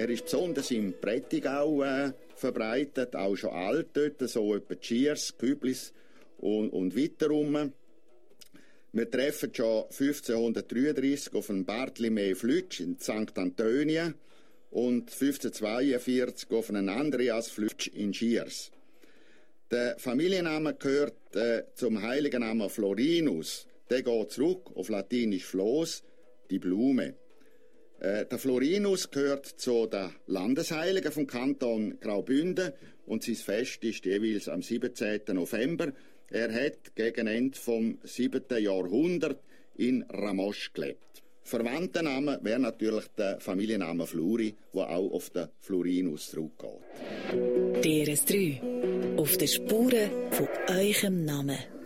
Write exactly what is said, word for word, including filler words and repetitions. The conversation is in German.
Er ist besonders im Prättigau äh, verbreitet, auch schon alt dort, so etwa Schiers, Küblis und, und weiter rum. Wir treffen schon fünfzehnhundertdreiunddreissig auf einen Bartlimä Flütsch in Sankt Antonia und fünfzehnhundertzweiundvierzig auf einen Andreas Flütsch in Schiers. Der Familienname gehört äh, zum heiligen Namen Florinus. Der geht zurück auf Latinisch Flos, die Blume. Äh, der Florinus gehört zu den Landesheiligen vom Kanton Graubünden und sein Fest ist jeweils am siebenzehnten November. Er hat gegen Ende vom siebten Jahrhundert in Ramosch gelebt. Verwandtenname wäre natürlich der Familienname Fluri, der auch auf den Florinus zurückgeht. D R S drei. Auf den Spuren von eurem Namen.